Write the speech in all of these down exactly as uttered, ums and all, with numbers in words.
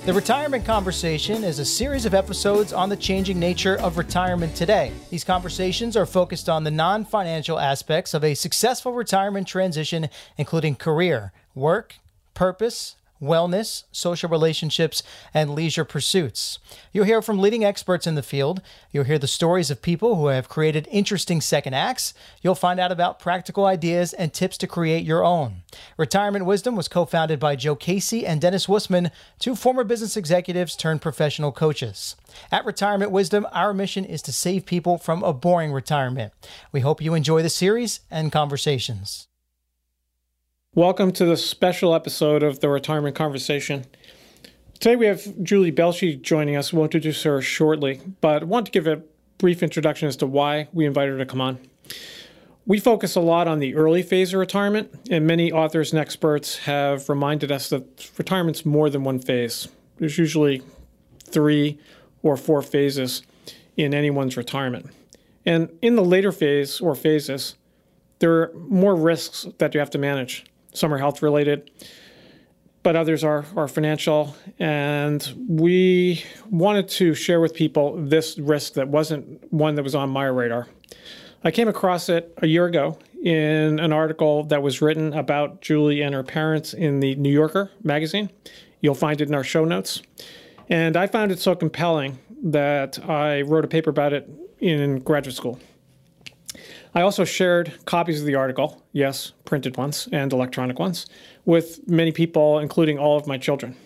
The Retirement Conversation is a series of episodes on the changing nature of retirement today. These conversations are focused on the non-financial aspects of a successful retirement transition, including career, work, purpose, wellness, social relationships, and leisure pursuits. You'll hear from leading experts in the field. You'll hear the stories of people who have created interesting second acts. You'll find out about practical ideas and tips to create your own. Retirement Wisdom was co-founded by Joe Casey and Dennis Wussman, two former business executives turned professional coaches. At Retirement Wisdom, our mission is to save people from a boring retirement. We hope you enjoy the series and conversations. Welcome to the special episode of the Retirement Conversation. Today we have Julie Belshi joining us. We'll introduce her shortly, but I want to give a brief introduction as to why we invited her to come on. We focus a lot on the early phase of retirement, and many authors and experts have reminded us that retirement's more than one phase. There's usually three or four phases in anyone's retirement. And in the later phase or phases, there are more risks that you have to manage. Some are health related, but others are, are financial. And we wanted to share with people this risk that wasn't one that was on my radar. I came across it a year ago in an article that was written about Julie and her parents in the New Yorker magazine. You'll find it in our show notes. And I found it so compelling that I wrote a paper about it in graduate school. I also shared copies of the article, yes, printed ones and electronic ones, with many people, including all of my children.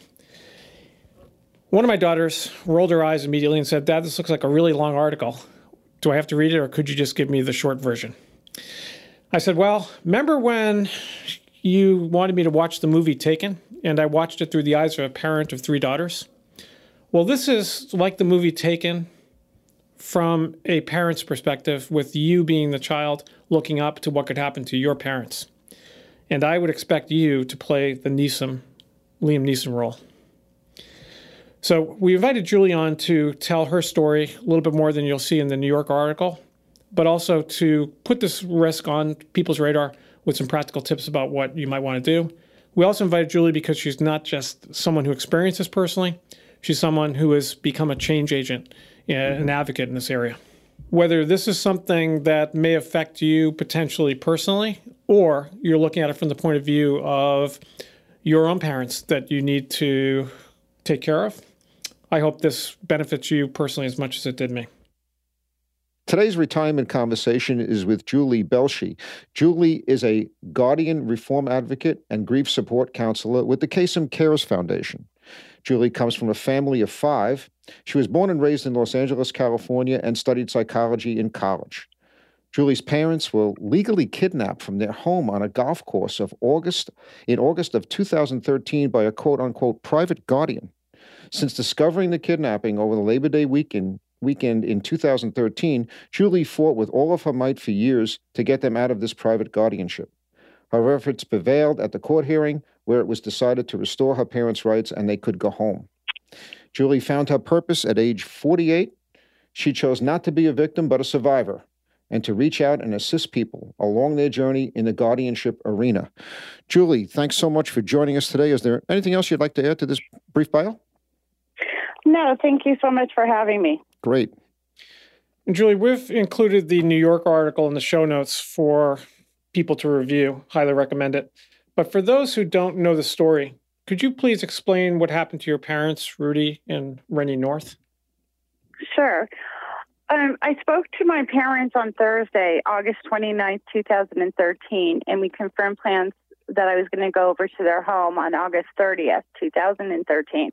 One of my daughters rolled her eyes immediately and said, "Dad, this looks like a really long article. Do I have to read it, or could you just give me the short version?" I said, "Well, remember when you wanted me to watch the movie Taken, and I watched it through the eyes of a parent of three daughters? Well, this is like the movie Taken, from a parent's perspective, with you being the child looking up to what could happen to your parents. And I would expect you to play the Neeson, Liam Neeson role." So we invited Julie on to tell her story a little bit more than you'll see in the New York article, but also to put this risk on people's radar with some practical tips about what you might want to do. We also invited Julie because she's not just someone who experienced this personally, she's someone who has become a change agent, an advocate in this area. Whether this is something that may affect you potentially personally, or you're looking at it from the point of view of your own parents that you need to take care of, I hope this benefits you personally as much as it did me. Today's retirement conversation is with Julie Belshi. Julie is a guardian reform advocate and grief support counselor with the Kasem Cares Foundation. Julie comes from a family of five. She was born and raised in Los Angeles, California, and studied psychology in college. Julie's parents were legally kidnapped from their home on a golf course of August in August of two thousand thirteen by a quote-unquote private guardian. Since discovering the kidnapping over the Labor Day weekend, weekend in two thousand thirteen, Julie fought with all of her might for years to get them out of this private guardianship. Her efforts prevailed at the court hearing, where it was decided to restore her parents' rights and they could go home. Julie found her purpose at age forty-eight. She chose not to be a victim, but a survivor, and to reach out and assist people along their journey in the guardianship arena. Julie, thanks so much for joining us today. Is there anything else you'd like to add to this brief bio? No, thank you so much for having me. Great. Julie, we've included the New York article in the show notes for people to review. Highly recommend it. But for those who don't know the story, could you please explain what happened to your parents, Rudy and Rennie North? Sure. Um, I spoke to my parents on Thursday, August twenty-ninth, twenty thirteen, and we confirmed plans that I was going to go over to their home on August thirtieth, twenty thirteen.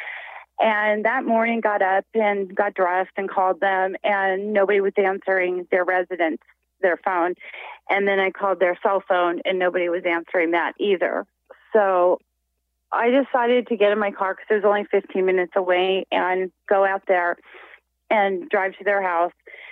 And that morning got up and got dressed and called them, and nobody was answering their residence, their phone. And then I called their cell phone, and nobody was answering that either. So I decided to get in my car because it was only fifteen minutes away and go out there and drive to their house,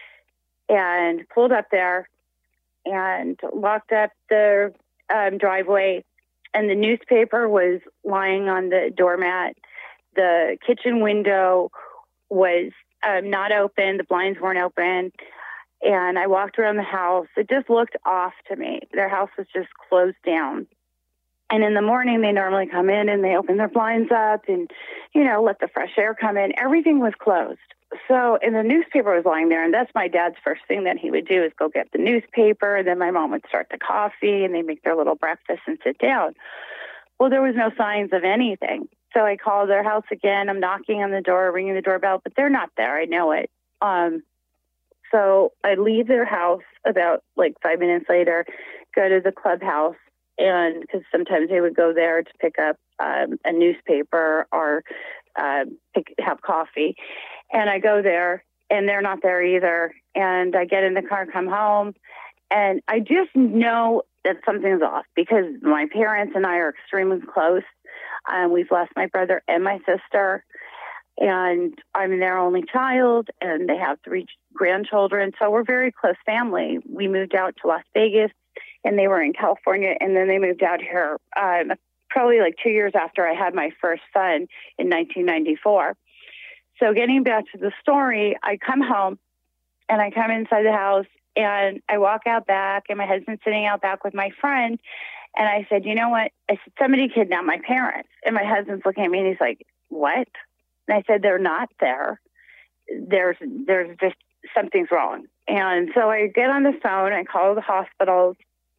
and pulled up there and locked up the um, driveway. And the newspaper was lying on the doormat. The kitchen window was um, not open. The blinds weren't open. And I walked around the house. It just looked off to me. Their house was just closed down. And in the morning, they normally come in and they open their blinds up and, you know, let the fresh air come in. Everything was closed. So, and the newspaper was lying there, and that's my dad's first thing that he would do is go get the newspaper, and then my mom would start the coffee, and they make their little breakfast and sit down. Well, there was no signs of anything. So I called their house again. I'm knocking on the door, ringing the doorbell, but they're not there. I know it. Um, so I leave their house about like five minutes later, go to the clubhouse, and because sometimes they would go there to pick up um, a newspaper or uh, pick, have coffee. And I go there, and they're not there either. And I get in the car, come home, and I just know that something's off because my parents and I are extremely close. Um, we've lost my brother and my sister, and I'm their only child, and they have three grandchildren. So we're very close family. We moved out to Las Vegas, and they were in California, and then they moved out here um, probably like two years after I had my first son in nineteen ninety-four. So getting back to the story, I come home, and I come inside the house, and I walk out back, and my husband's sitting out back with my friend, and I said, you know what? I said, somebody kidnapped my parents. And my husband's looking at me, and he's like, what? And I said, they're not there. There's there's just something's wrong. And so I get on the phone, I call the hospitals.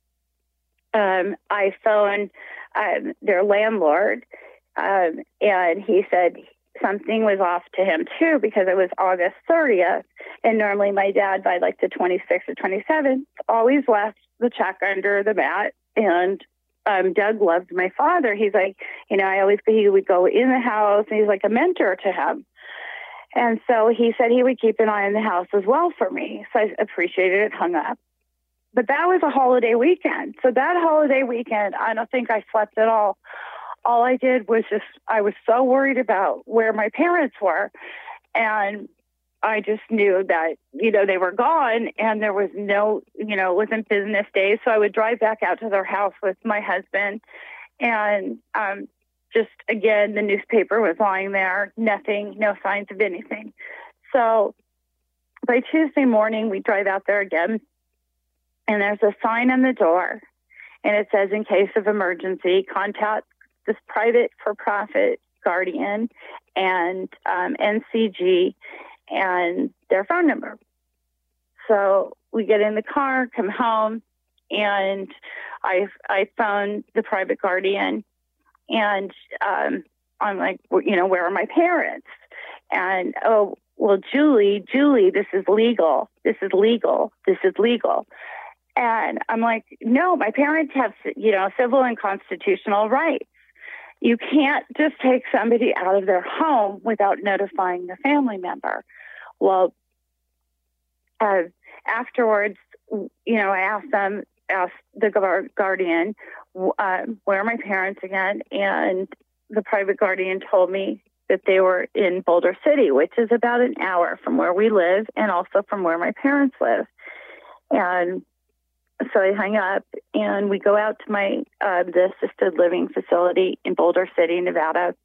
Um, I phone um, their landlord, um, and he said something was off to him too because it was August thirtieth, and normally my dad by like the twenty-sixth or twenty-seventh always left the check under the mat. And um, Doug loved my father. He's like, you know, I always he would go in the house, and he's like a mentor to him. And so he said he would keep an eye on the house as well for me. So I appreciated it, hung up. But that was a holiday weekend. So that holiday weekend, I don't think I slept at all. All I did was just, I was so worried about where my parents were. And I just knew that, you know, they were gone, and there was no, you know, it wasn't business days. So I would drive back out to their house with my husband. And um, just, again, the newspaper was lying there, nothing, no signs of anything. So by Tuesday morning, we drive out there again, and there's a sign on the door, and it says, in case of emergency, contact this private for-profit guardian and um, N C G and their phone number. So we get in the car, come home, and I I phone the private guardian, and um, I'm like, you know, where are my parents? And, oh, well, Julie, Julie, this is legal. This is legal. This is legal. And I'm like, no, my parents have, you know, civil and constitutional rights. You can't just take somebody out of their home without notifying the family member. Well, uh, afterwards, you know, I asked them, asked the guardian, uh, where are my parents again? And the private guardian told me that they were in Boulder City, which is about an hour from where we live and also from where my parents live. And so I hung up, and we go out to my uh, the assisted living facility in Boulder City, Nevada,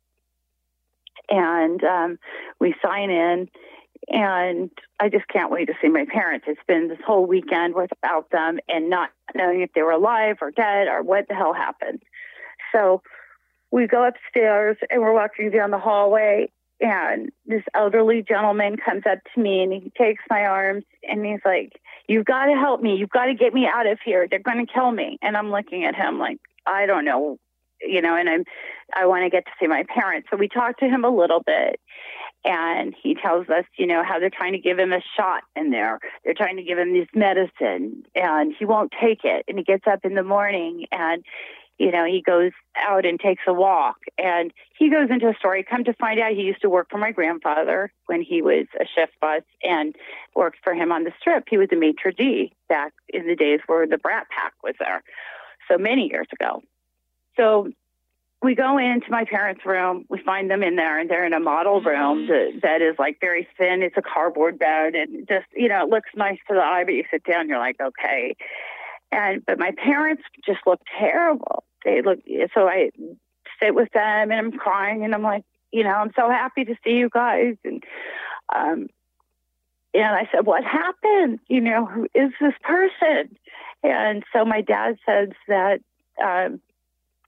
and um, we sign in, and I just can't wait to see my parents. It's been this whole weekend without them and not knowing if they were alive or dead or what the hell happened. So we go upstairs, and we're walking down the hallway, and this elderly gentleman comes up to me, and he takes my arms, and he's like, you've got to help me. You've got to get me out of here. They're going to kill me. And I'm looking at him like, I don't know, you know, and I'm, I want to get to see my parents. So we talked to him a little bit, and he tells us, you know, how they're trying to give him a shot in there. They're trying to give him this medicine, and he won't take it. And he gets up in the morning, and you know, he goes out and takes a walk, and he goes into a story. Come to find out, he used to work for my grandfather when he was a shift boss and worked for him on the Strip. He was a maitre d' back in the days where the Brat Pack was there, so many years ago. So we go into my parents' room. We find them in there, and they're in a model room that, that is like very thin. It's a cardboard bed, and just, you know, it looks nice to the eye, but you sit down, you're like, okay. And but my parents just look terrible. They look, so I sit with them, and I'm crying, and I'm like, you know, I'm so happy to see you guys. And um, and I said, what happened? You know, who is this person? And so my dad says that um,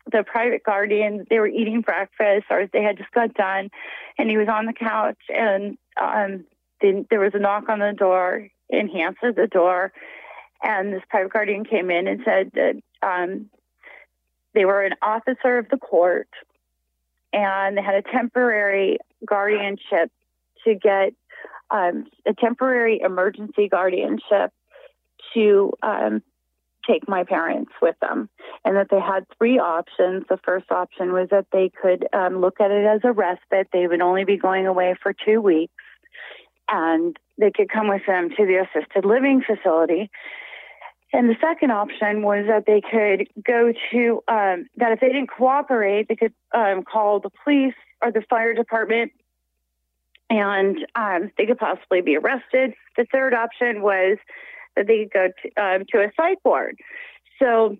the private guardian, they were eating breakfast, or they had just got done, and he was on the couch, and um, then there was a knock on the door, and he answered the door, and this private guardian came in and said that um, they were an officer of the court, and they had a temporary guardianship to get um, a temporary emergency guardianship to um, take my parents with them, and that they had three options. The first option was that they could um, look at it as a respite. They would only be going away for two weeks, and they could come with them to the assisted living facility. And the second option was that they could go to, um, that if they didn't cooperate, they could um, call the police or the fire department, and um, they could possibly be arrested. The third option was that they could go to, um, to a psych ward. So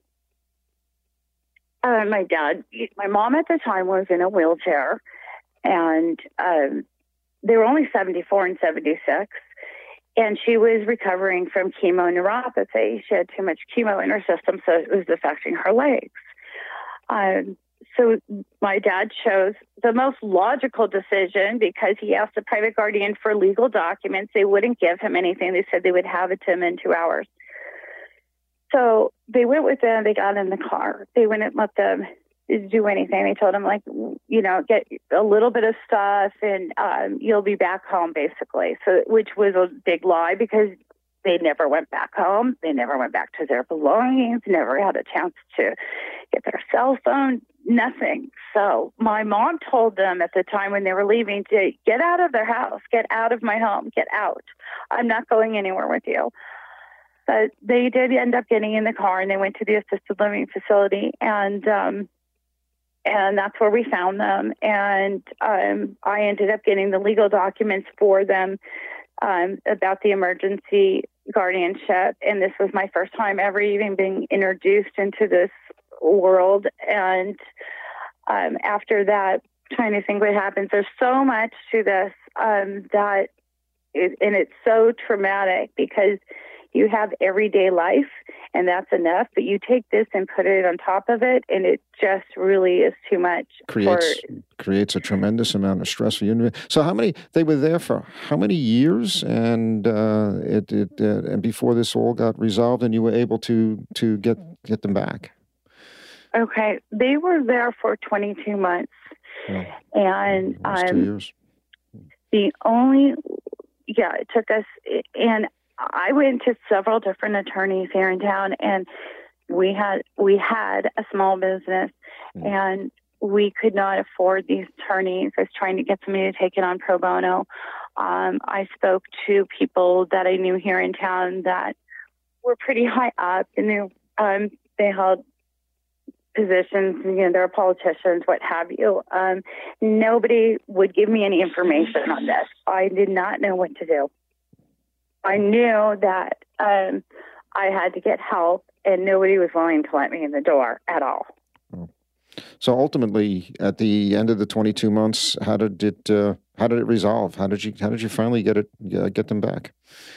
uh, my dad, my mom at the time was in a wheelchair, and um, they were only seventy-four and seventy-six. And she was recovering from chemoneuropathy. She had too much chemo in her system, so it was affecting her legs. Um, so my dad chose the most logical decision, because he asked the private guardian for legal documents. They wouldn't give him anything. They said they would have it to him in two hours. So they went with them. They got in the car. They wouldn't let them do anything. They told him, like, you know, get a little bit of stuff and um, you'll be back home, basically. So, which was a big lie, because they never went back home. They never went back to their belongings, never had a chance to get their cell phone, nothing. So my mom told them at the time when they were leaving to get out of their house, get out of my home, get out. I'm not going anywhere with you. But they did end up getting in the car, and they went to the assisted living facility, and um, and that's where we found them. And um, I ended up getting the legal documents for them um, about the emergency guardianship. And this was my first time ever even being introduced into this world. And um, after that, trying to think what happens, there's so much to this um, that, it, and it's so traumatic, because you have everyday life, and that's enough. But you take this and put it on top of it, and it just really is too much. Creates for, creates a tremendous amount of stress for you. So, how many? They were there for how many years? And uh, it, it uh, and before this all got resolved, and you were able to to get get them back. Okay, they were there for twenty-two months, oh, and um, two years. The only, yeah, it took us, and I went to several different attorneys here in town, and we had we had a small business, mm. and we could not afford these attorneys. I was trying to get somebody to take it on pro bono. Um, I spoke to people that I knew here in town that were pretty high up, and they um, they held positions. You know, they're politicians, what have you. Um, nobody would give me any information on this. I did not know what to do. I knew that um, I had to get help, and nobody was willing to let me in the door at all. So ultimately, at the end of the twenty-two months, how did it uh, how did it resolve? How did you how did you finally get it uh, get them back?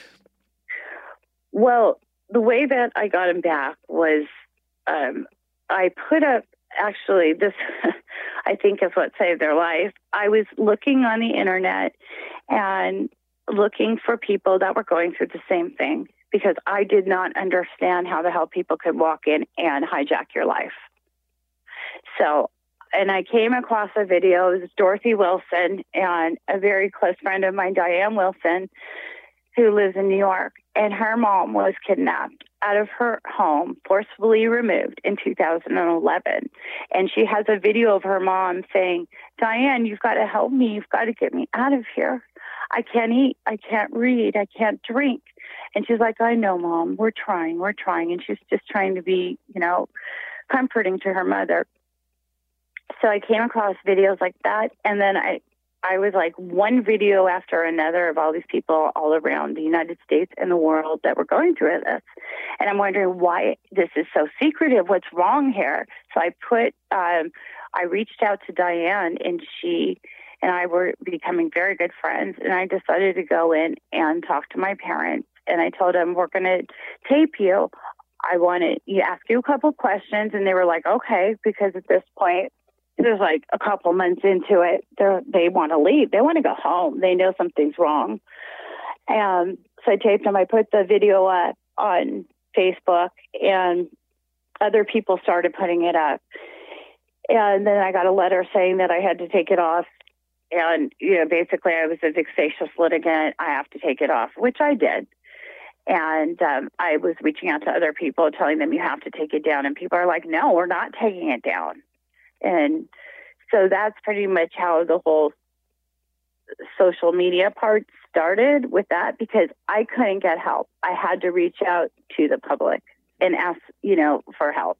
Well, the way that I got them back was um, I put up. Actually, this I think is what saved their life. I was looking on the internet and looking for people that were going through the same thing, because I did not understand how the hell people could walk in and hijack your life. So, and I came across a video. It was Dorothy Wilson and a very close friend of mine, Diane Wilson, who lives in New York, and her mom was kidnapped out of her home, forcibly removed in two thousand eleven. And she has a video of her mom saying, "Diane, you've got to help me. You've got to get me out of here. I can't eat. I can't read. I can't drink." And she's like, "I know, Mom. We're trying. We're trying." And she's just trying to be, you know, comforting to her mother. So I came across videos like that. And then I, I was like one video after another of all these people all around the United States and the world that were going through this. And I'm wondering why this is so secretive. What's wrong here? So I put, um, I reached out to Diane, and she and I were becoming very good friends. And I decided to go in and talk to my parents. And I told them, "We're going to tape you. I wanted you ask you a couple questions, and they were like, okay, because at this point, there's like a couple months into it, they they want to leave. They want to go home. They know something's wrong. And so I taped them. I put the video up on Facebook, and other people started putting it up. And then I got a letter saying that I had to take it off. And, you know, basically I was a vexatious litigant. I have to take it off, which I did. And um, I was reaching out to other people, telling them you have to take it down. And people are like, no, we're not taking it down. And so that's pretty much how the whole social media part started with that, because I couldn't get help. I had to reach out to the public and ask, you know, for help.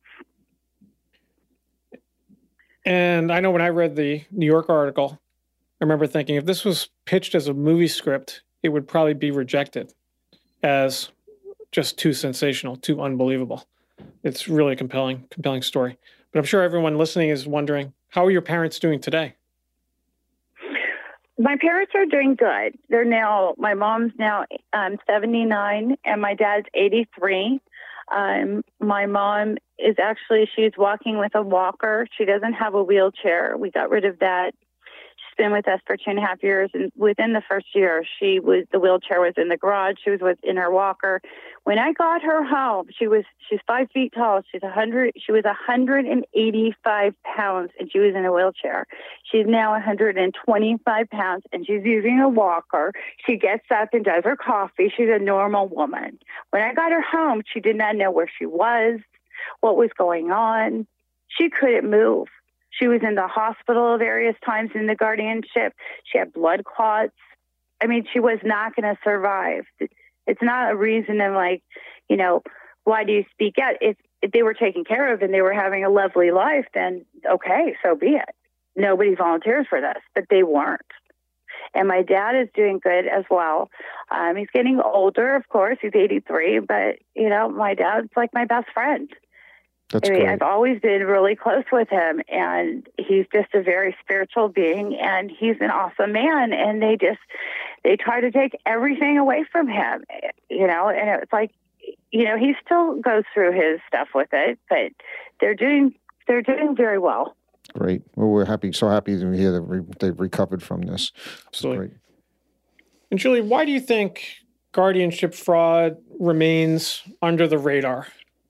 And I know when I read the New York article, I remember thinking if this was pitched as a movie script, it would probably be rejected as just too sensational, too unbelievable. It's really a compelling, compelling story. But I'm sure everyone listening is wondering, how are your parents doing today? My parents are doing good. They're now, my mom's now um, seventy-nine and my dad's eighty-three. Um, my mom is actually, she's walking with a walker. She doesn't have a wheelchair. We got rid of that. She's been with us for two and a half years. And within the first year, she was, the wheelchair was in the garage. She was with, in her walker. When I got her home, she was, she's five feet tall. She's a hundred, she was one hundred eighty-five pounds and she was in a wheelchair. She's now one hundred twenty-five pounds and she's using a walker. She gets up and does her coffee. She's a normal woman. When I got her home, she did not know where she was, what was going on. She couldn't move. She was in the hospital various times in the guardianship. She had blood clots. I mean, she was not going to survive. It's not a reason of like, you know, why do you speak out? If, if they were taken care of and they were having a lovely life, then okay, so be it. Nobody volunteers for this, but they weren't. And my dad is doing good as well. Um, he's getting older, of course. He's eighty-three, but, you know, my dad's like my best friend. That's I mean, great. I've always been really close with him, and he's just a very spiritual being, and he's an awesome man. And they just, they try to take everything away from him, you know, and it's like, you know, he still goes through his stuff with it, but they're doing, they're doing very well. Great. Well, we're happy, so happy to hear that re- they've recovered from this. Absolutely. Great. And Julie, why do you think guardianship fraud remains under the radar?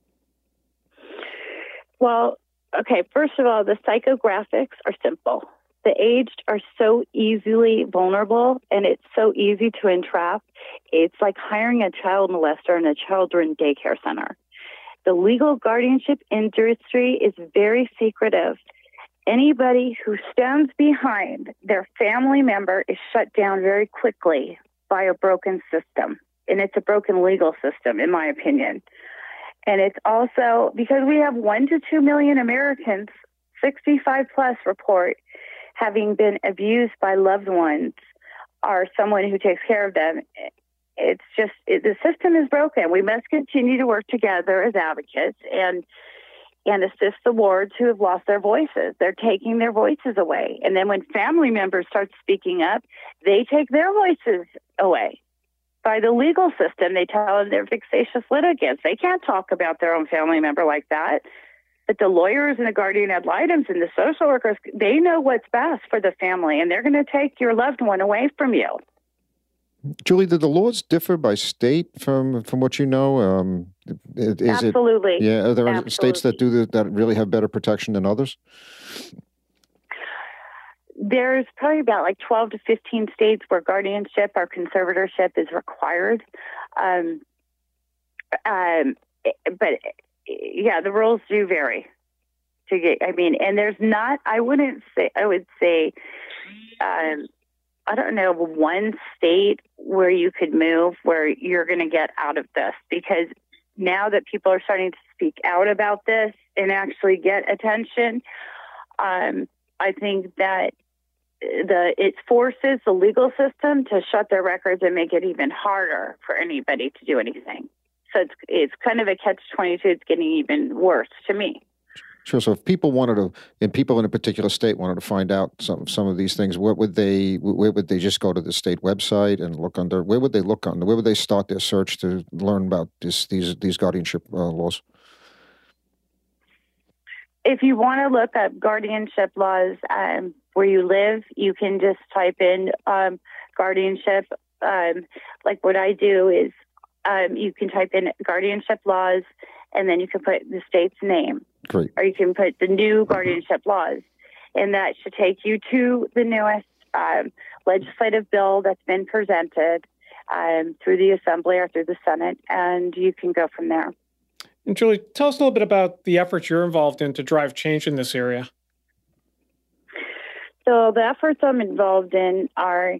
Well, okay, first of all, the psychographics are simple. The aged are so easily vulnerable, and it's so easy to entrap. It's like hiring a child molester in a children's daycare center. The legal guardianship industry is very secretive. Anybody who stands behind their family member is shut down very quickly by a broken system. And it's a broken legal system, in my opinion. And it's also because we have one to two million Americans, sixty-five plus, report having been abused by loved ones or someone who takes care of them. It's just, it, the system is broken. We must continue to work together as advocates and and assist the wards who have lost their voices. They're taking their voices away. And then when family members start speaking up, they take their voices away. By the legal system, they tell them they're vexatious litigants. They can't talk about their own family member like that. But the lawyers and the guardian ad litem and the social workers, they know what's best for the family, and they're going to take your loved one away from you. Julie, do the laws differ by state from from what you know? Um, is Absolutely. It, yeah, are there Absolutely. states that do the, that really have better protection than others? There's probably about like twelve to fifteen states where guardianship or conservatorship is required. Um, um, but yeah, the rules do vary. To get, I mean, and there's not, I wouldn't say, I would say, um, I don't know, one state where you could move where you're going to get out of this, because now that people are starting to speak out about this and actually get attention, um, I think that the it forces the legal system to shut their records and make it even harder for anybody to do anything. So it's it's kind of a catch twenty-two. It's getting even worse to me. Sure. So if people wanted to, and people in a particular state wanted to find out some some of these things, what would they? Where would they just go to the state website and look under? Where would they look on? Where would they start their search to learn about this, these these guardianship uh, laws? If you want to look up guardianship laws um, where you live, you can just type in um, guardianship. Um, like what I do is um, you can type in guardianship laws, and then you can put the state's name. Great. Or you can put the new guardianship laws, and that should take you to the newest um, legislative bill that's been presented um, through the Assembly or through the Senate, and you can go from there. And Julie, tell us a little bit about the efforts you're involved in to drive change in this area. So the efforts I'm involved in are,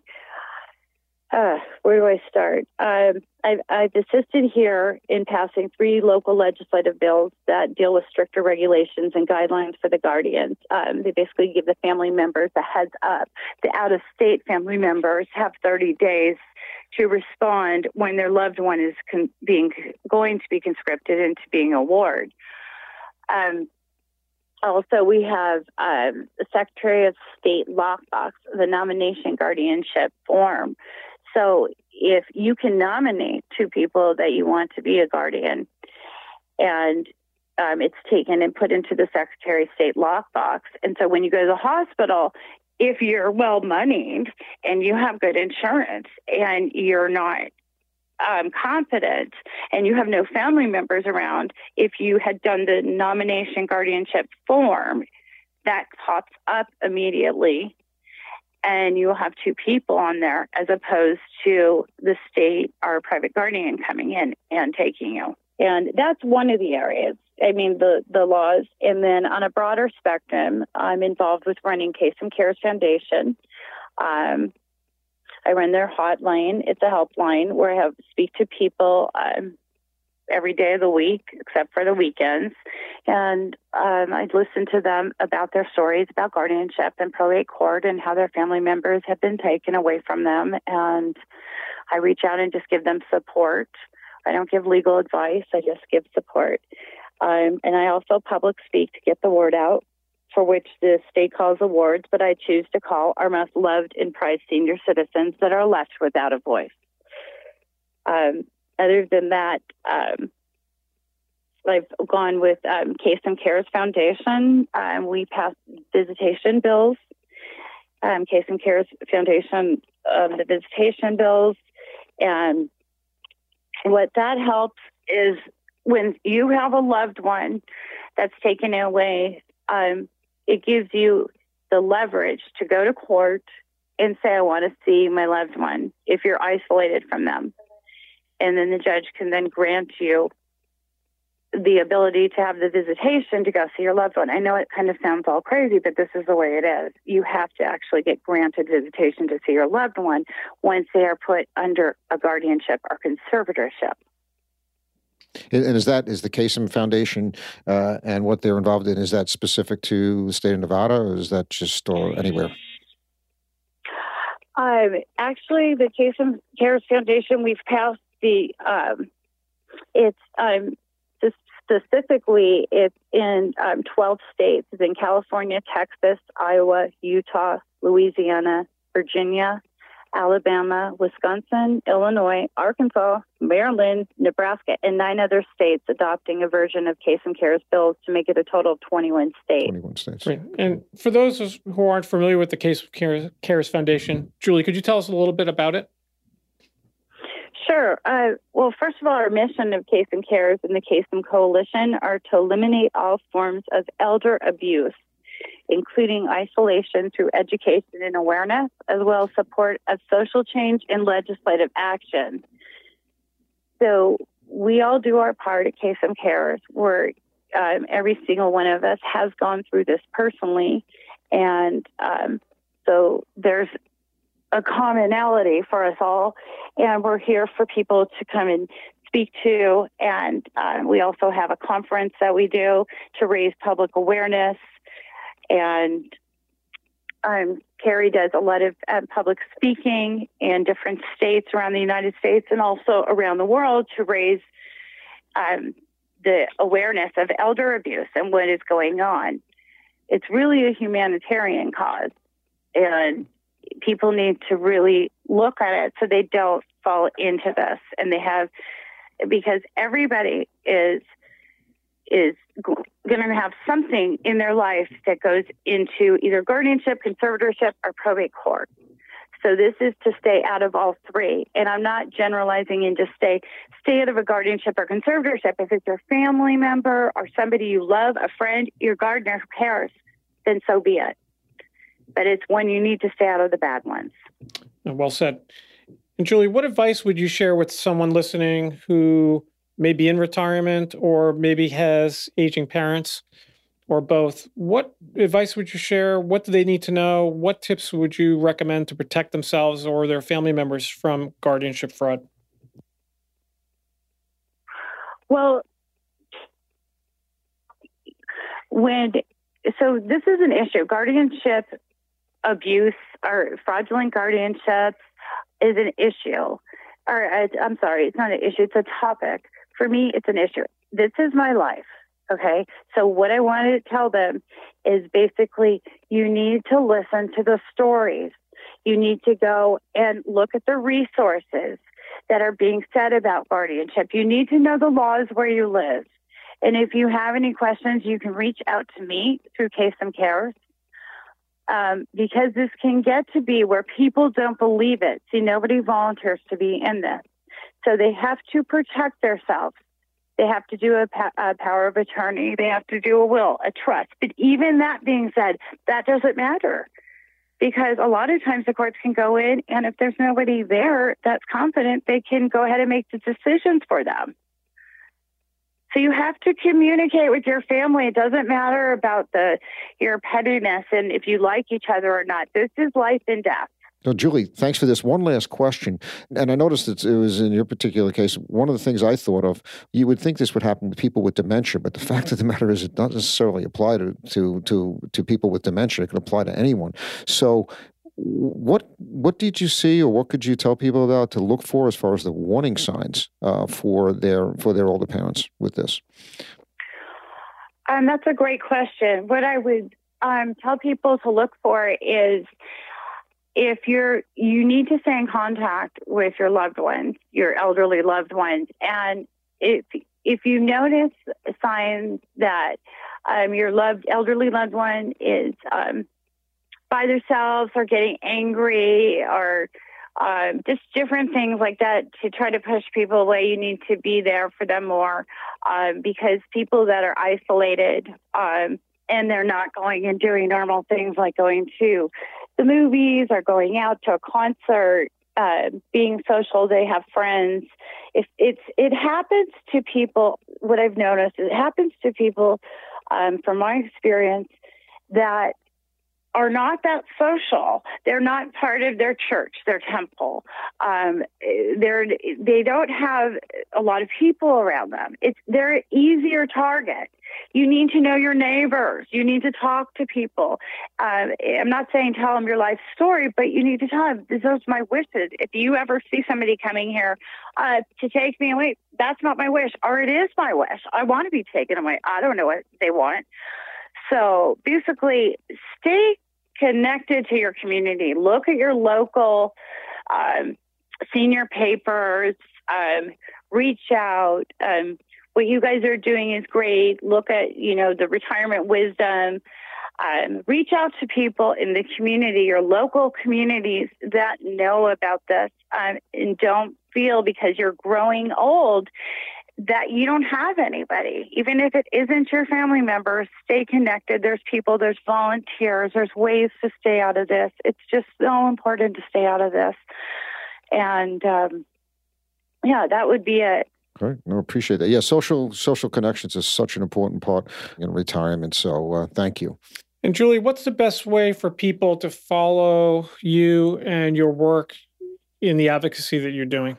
uh, where do I start? Um, I've, I've assisted here in passing three local legislative bills that deal with stricter regulations and guidelines for the guardians. Um, they basically give the family members a heads up. The out-of-state family members have thirty days to respond when their loved one is con- being going to be conscripted into being a ward. Um, also, we have um, the Secretary of State lockbox, the nomination guardianship form. So if you can nominate two people that you want to be a guardian, and um, it's taken and put into the Secretary of State lockbox, and so when you go to the hospital, if you're well-moneyed and you have good insurance and you're not um, confident and you have no family members around, if you had done the nomination guardianship form, that pops up immediately and you'll have two people on there as opposed to the state or a private guardian coming in and taking you. And that's one of the areas. I mean, the, the laws. And then on a broader spectrum, I'm involved with running Kasem Cares Foundation. Um, I run their hotline. It's a helpline where I have speak to people um, every day of the week, except for the weekends. And um, I listen to them about their stories about guardianship and probate court and how their family members have been taken away from them. And I reach out and just give them support. I don't give legal advice. I just give support. Um, and I also public speak to get the word out, for which the state calls awards, but I choose to call our most loved and prized senior citizens that are left without a voice. Um, other than that, um, I've gone with um, Kasem Cares Foundation. Um, we passed visitation bills. Um, Kasem Cares Foundation, um, the visitation bills. And what that helps is when you have a loved one that's taken away, um, it gives you the leverage to go to court and say, I want to see my loved one if you're isolated from them. And then the judge can then grant you the ability to have the visitation to go see your loved one. I know it kind of sounds all crazy, but this is the way it is. You have to actually get granted visitation to see your loved one once they are put under a guardianship or conservatorship. And is that, is the Kasem Foundation uh, and what they're involved in, is that specific to the state of Nevada, or is that just or anywhere? Um, actually, the Kasem Cares Foundation, we've passed the, um, it's um, specifically, it's in um, twelve states. It's in California, Texas, Iowa, Utah, Louisiana, Virginia, Alabama, Wisconsin, Illinois, Arkansas, Maryland, Nebraska, and nine other states adopting a version of Kasem Cares bills to make it a total of twenty-one states. twenty-one states. Right. And for those who aren't familiar with the Kasem Cares Foundation, Julie, could you tell us a little bit about it? Sure. Uh, well, first of all, our mission of Kasem Cares and the Kasem Coalition are to eliminate all forms of elder abuse, including isolation through education and awareness, as well as support of social change and legislative action. So we all do our part at Kasem Cares, where um, every single one of us has gone through this personally. And um, so there's a commonality for us all, and we're here for people to come and speak to. And uh, we also have a conference that we do to raise public awareness. And um, Carrie does a lot of uh, public speaking in different states around the United States and also around the world to raise um, the awareness of elder abuse and what is going on. It's really a humanitarian cause, and people need to really look at it so they don't fall into this. And they have, because everybody is is going to have something in their life that goes into either guardianship, conservatorship, or probate court. So this is to stay out of all three. And I'm not generalizing and just stay stay out of a guardianship or conservatorship. If it's your family member or somebody you love, a friend, your gardener, who cares, then so be it. But it's when you need to stay out of the bad ones. Well said. And Julie, what advice would you share with someone listening who may be in retirement or maybe has aging parents or both? What advice would you share? What do they need to know? What tips would you recommend to protect themselves or their family members from guardianship fraud? Well, when so this is an issue. Guardianship abuse or fraudulent guardianships is an issue. Or uh, I'm sorry, it's not an issue. It's a topic. For me, it's an issue. This is my life. Okay. So what I wanted to tell them is basically you need to listen to the stories. You need to go and look at the resources that are being said about guardianship. You need to know the laws where you live. And if you have any questions, you can reach out to me through K S M Cares. Um, because this can get to be where people don't believe it. See, nobody volunteers to be in this. So they have to protect themselves. They have to do a, pa- a power of attorney. They have to do a will, a trust. But even that being said, that doesn't matter because a lot of times the courts can go in, and if there's nobody there that's confident, they can go ahead and make the decisions for them. So you have to communicate with your family. It doesn't matter about the your pettiness and if you like each other or not. This is life and death. So, Julie, thanks for this. One last question. And I noticed that it was in your particular case, one of the things I thought of, you would think this would happen with people with dementia, but the fact of the matter is it doesn't necessarily apply to, to, to, to people with dementia. It can apply to anyone. So what what did you see or what could you tell people about to look for as far as the warning signs uh, for their for their older parents with this? Um, that's a great question. What I would um, tell people to look for is if you're, you need to stay in contact with your loved ones, your elderly loved ones. And if, if you notice signs that um, your loved elderly loved one is um, by themselves or getting angry or um, just different things like that to try to push people away, you need to be there for them more um, because people that are isolated um, and they're not going and doing normal things like going to the movies or going out to a concert, uh, being social, they have friends. If it's, it happens to people, what I've noticed, it happens to people um, from my experience that are not that social. They're not part of their church, their temple. Um, they're, they don't have a lot of people around them. It's, they're an easier target. You need to know your neighbors. You need to talk to people. Uh, I'm not saying tell them your life story, but you need to tell them, those are my wishes. If you ever see somebody coming here uh, to take me away, that's not my wish, or it is my wish. I want to be taken away. I don't know what they want. So basically, stay connected to your community. Look at your local um, senior papers. Um, reach out. Um, what you guys are doing is great. Look at, you know, the retirement wisdom. Um, reach out to people in the community, your local communities that know about this, um, and don't feel because you're growing old that you don't have anybody. Even if it isn't your family members, stay connected. There's people, there's volunteers, there's ways to stay out of this. It's just so important to stay out of this. And um, yeah, that would be it. Great. No, appreciate that. Yeah, social social connections is such an important part in retirement. So uh, thank you. And Julie, what's the best way for people to follow you and your work in the advocacy that you're doing?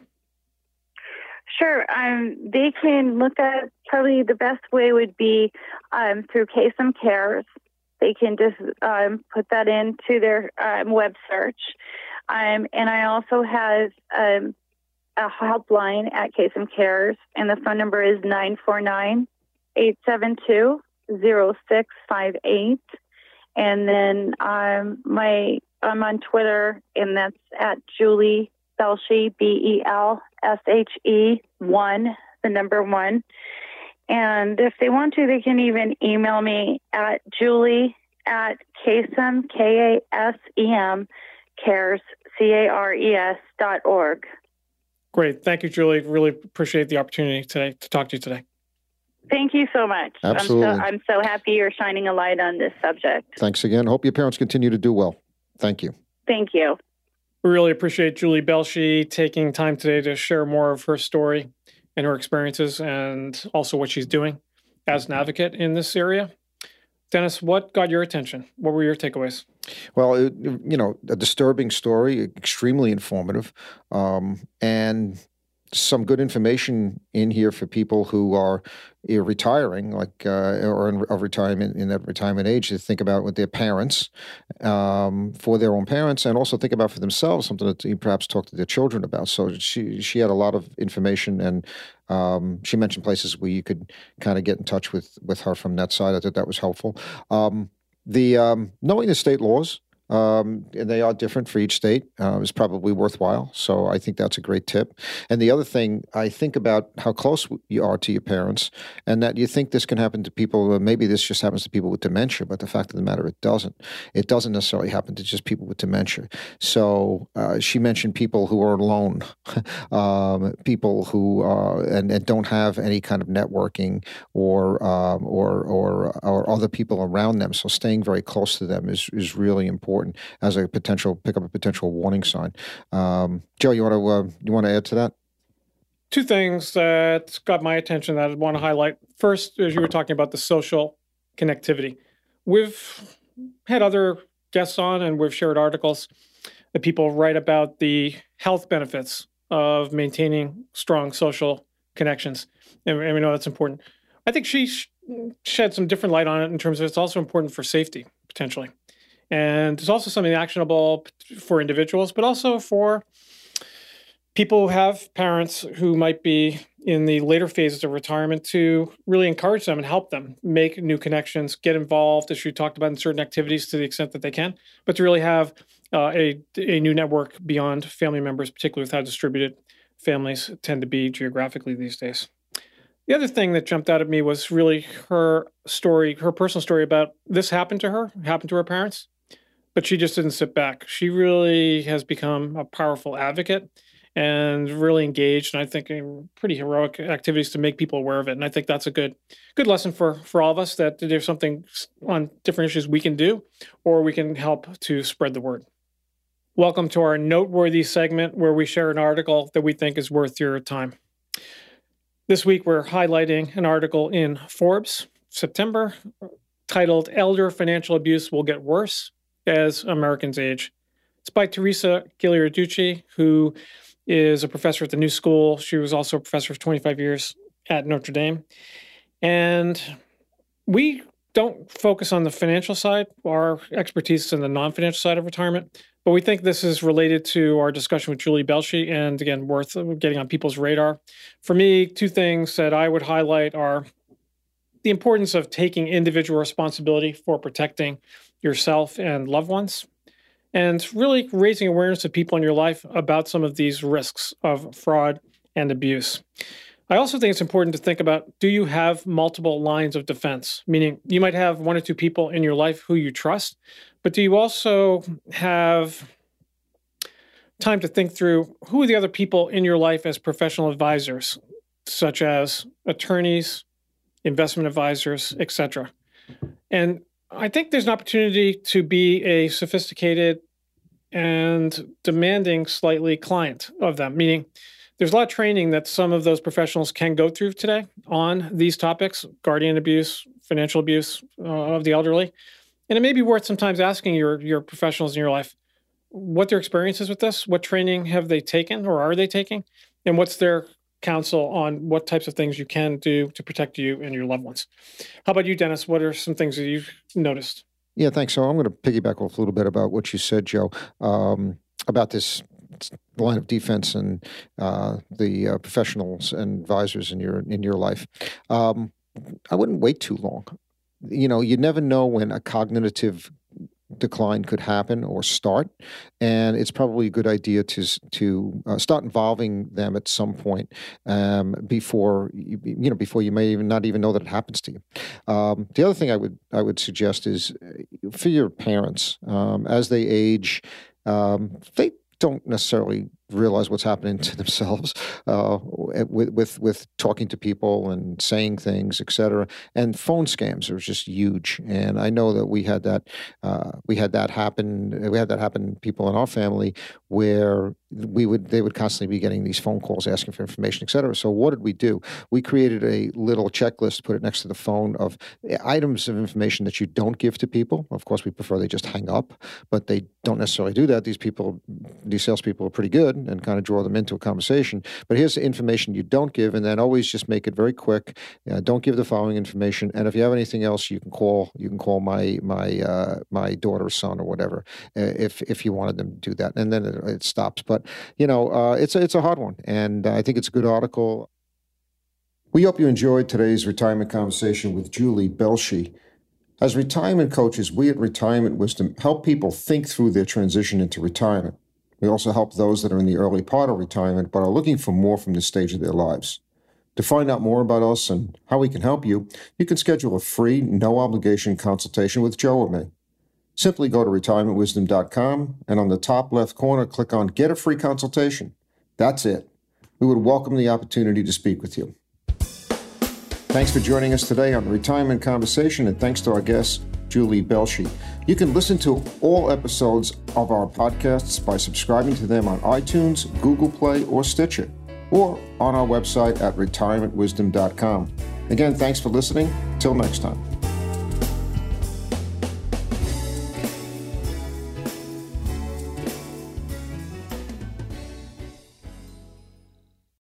Sure. Um, they can look at, probably the best way would be um, through K S M Cares. They can just um, put that into their um, web search. Um, and I also have um, a helpline at Kasem Cares, and the phone number is nine four nine, eight seven two, zero six five eight. And then um, my I'm on Twitter, and that's at Julie Belshe, B E L S H E one, the number one. And if they want to, they can even email me at Julie at Kasem, K A S E M, cares, C A R E S dot org. Great. Thank you, Julie. Really appreciate the opportunity today to talk to you today. Thank you so much. Absolutely. I'm so, I'm so happy you're shining a light on this subject. Thanks again. Hope your parents continue to do well. Thank you. Thank you. We really appreciate Julie Belshe taking time today to share more of her story and her experiences, and also what she's doing as an advocate in this area. Dennis, what got your attention? What were your takeaways? Well, it, you know, a disturbing story, extremely informative, um, and some good information in here for people who are uh, retiring, like uh, or in of retirement in that retirement age, to think about with their parents, um, for their own parents, and also think about for themselves, something that you perhaps talk to their children about. So she she had a lot of information, and um, she mentioned places where you could kind of get in touch with with her from that side. I thought that was helpful. Um, the um, knowing the state laws. Um, and they are different for each state, uh, is probably worthwhile. So I think that's a great tip. And the other thing, I think about how close you are to your parents, and that you think this can happen to people. Uh, maybe this just happens to people with dementia, but the fact of the matter, it doesn't. It doesn't necessarily happen to just people with dementia. So uh, she mentioned people who are alone, um, people who uh, and, and don't have any kind of networking or um, or or or other people around them. So staying very close to them is is really important as a potential pick up a potential warning sign. Um, Joe, you want to uh, you want to add to that? Two things that got my attention that I want to highlight. First, as you were talking about the social connectivity, we've had other guests on, and we've shared articles that people write about the health benefits of maintaining strong social connections, and, and we know that's important. I think she sh- shed some different light on it in terms of it's also important for safety potentially. And there's also something actionable for individuals, but also for people who have parents who might be in the later phases of retirement, to really encourage them and help them make new connections, get involved, as you talked about, in certain activities to the extent that they can, but to really have uh, a, a new network beyond family members, particularly with how distributed families tend to be geographically these days. The other thing that jumped out at me was really her story, her personal story about this happened to her, happened to her parents. But she just didn't sit back. She really has become a powerful advocate and really engaged, and I think in pretty heroic activities to make people aware of it. And I think that's a good good lesson for, for all of us, that there's something on different issues we can do, or we can help to spread the word. Welcome to our Noteworthy segment, where we share an article that we think is worth your time. This week, we're highlighting an article in Forbes, September, titled "Elder Financial Abuse Will Get Worse as Americans Age." It's by Teresa Ghilarducci, who is a professor at the New School. She was also a professor for twenty-five years at Notre Dame. And we don't focus on the financial side. Our expertise is in the non-financial side of retirement. But we think this is related to our discussion with Julie Belshe, and again, worth getting on people's radar. For me, two things that I would highlight are the importance of taking individual responsibility for protecting yourself and loved ones, and really raising awareness of people in your life about some of these risks of fraud and abuse. I also think it's important to think about, do you have multiple lines of defense? Meaning you might have one or two people in your life who you trust, but do you also have time to think through who are the other people in your life as professional advisors, such as attorneys, investment advisors, et cetera. And I think there's an opportunity to be a sophisticated and demanding slightly client of them, meaning there's a lot of training that some of those professionals can go through today on these topics, guardian abuse, financial abuse uh, of the elderly. And it may be worth sometimes asking your, your professionals in your life what their experience is with this, what training have they taken or are they taking, and what's their counsel on what types of things you can do to protect you and your loved ones. How about you, Dennis? What are some things that you've noticed? Yeah, thanks. So I'm going to piggyback off a little bit about what you said, Joe, um, about this line of defense and uh, the uh, professionals and advisors in your in your life. Um, I wouldn't wait too long. You know, you never know when a cognitive decline could happen or start, and it's probably a good idea to to uh, start involving them at some point um, before you, you know before you may even not even know that it happens to you. Um, the other thing I would I would suggest is for your parents um, as they age, um, they don't necessarily realize what's happening to themselves uh, with, with with talking to people and saying things, et cetera. And phone scams are just huge. And I know that we had that uh, we had that happen. We had that happen to people in our family where we would they would constantly be getting these phone calls asking for information, et cetera. So what did we do? We created a little checklist, put it next to the phone of items of information that you don't give to people. Of course, we prefer they just hang up, but they don't necessarily do that. These people, these salespeople are pretty good and kind of draw them into a conversation. But here's the information you don't give, and then always just make it very quick. Uh, don't give the following information. And if you have anything else, you can call. You can call my my uh, my daughter or son or whatever uh, if if you wanted them to do that. And then it, it stops. But you know, uh, it's a, it's a hard one, and I think it's a good article. We hope you enjoyed today's retirement conversation with Julie Belshi. As retirement coaches, we at Retirement Wisdom help people think through their transition into retirement. We also help those that are in the early part of retirement but are looking for more from this stage of their lives. To find out more about us and how we can help you, you can schedule a free, no-obligation consultation with Joe or me. Simply go to retirement wisdom dot com and on the top left corner, click on Get a Free Consultation. That's it. We would welcome the opportunity to speak with you. Thanks for joining us today on the Retirement Conversation, and thanks to our guest, Julie Belshi. You can listen to all episodes of our podcasts by subscribing to them on iTunes, Google Play, or Stitcher, or on our website at retirement wisdom dot com. Again, thanks for listening. Till next time.